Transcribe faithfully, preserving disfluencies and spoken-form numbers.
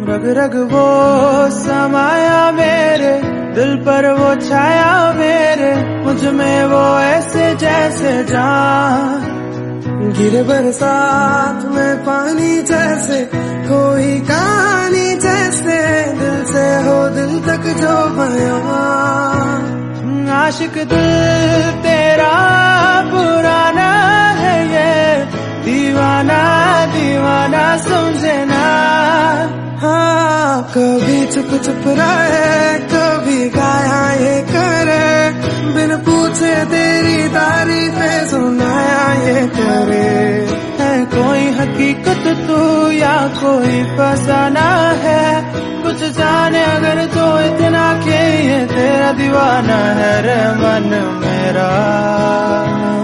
रग रग वो समाया मेरे दिल पर, वो छाया मेरे मुझ में, वो ऐसे जैसे जान गिरे बरसात में पानी जैसे, कोई कहानी जैसे, दिल से हो दिल तक जो बयां। आशिक दिल तेरा पुराना है ये, दीवाना दीवाना समझे ना। हाँ, कभी चुप चुप रहे, कभी गाया ये करे, बिन पूछे तेरी तारीफें सुनाया ये करे। है कोई हकीकत तू या कोई फसाना है, कुछ जाने अगर तो इतना कि ये तेरा दीवाना है रे मन मेरा।